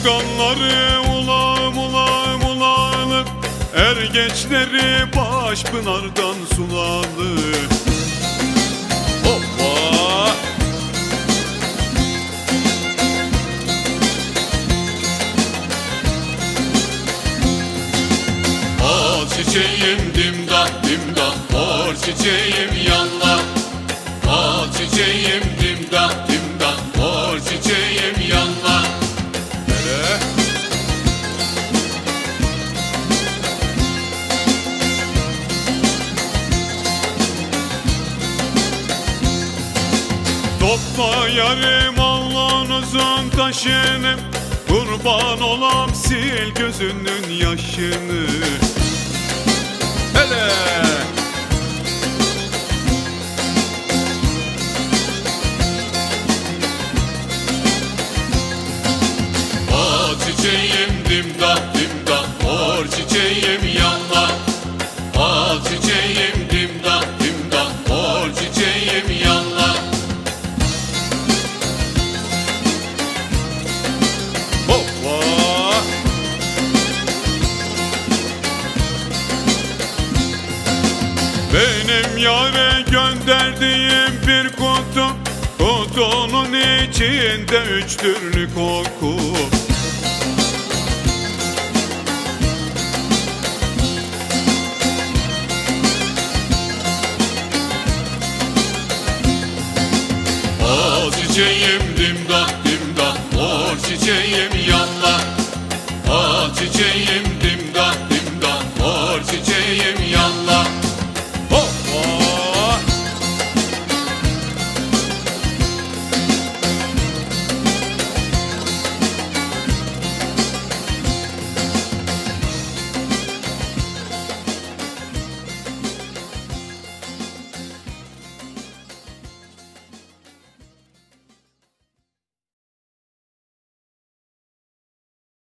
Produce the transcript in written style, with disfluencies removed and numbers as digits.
Yorganları ulam ulam ulanır, er geçleri Başpınar'dan sulanır. Hoppa! Al çiçeğim dimdah dimdah, mor çiçeğim yanla. Al çiçeğim dimdah dimdah, mor çiçeğim yanla. Nereye? Topla yarim Allah'ınızın taşını, kurban olam sil gözünün yaşını. Hele! Al çiçeğim dimdah dimdah, mor çiçeğim yanla. Al çiçeğim dimdah dimdah, mor çiçeğim yanla. Hoppa! Benim yâre gönderdiğim bir kutu, kutunun içinde 3 türlü koku.